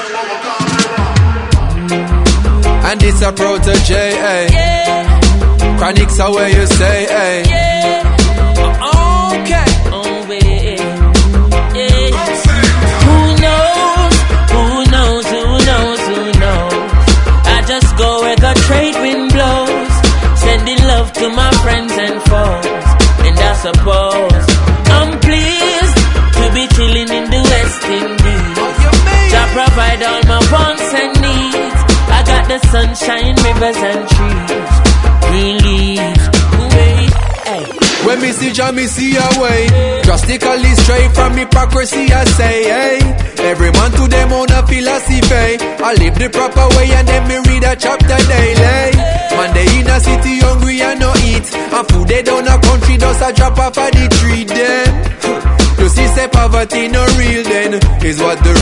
And it's a protege, eh? Yeah. Chronics are where you stay, eh? Yeah. Okay. Oh, yeah. Yeah. Who knows? Who knows? Who knows? Who knows? I just go where the trade wind blows, sending love to my friends and foes. And I suppose I'm pleased to be chilling in the West Indies. To provide all my wants and needs. I got the sunshine, rivers and trees. Green leaves, wait, hey. When me see Jah, me see a way. Drastically straight from hypocrisy, I say, hey. Every man to them own a philosophy. I live the proper way and then me read a chapter daily. Man, they in a city hungry and no eat. And food they down a country does a drop off of the tree then. You see say poverty no real then. Is what the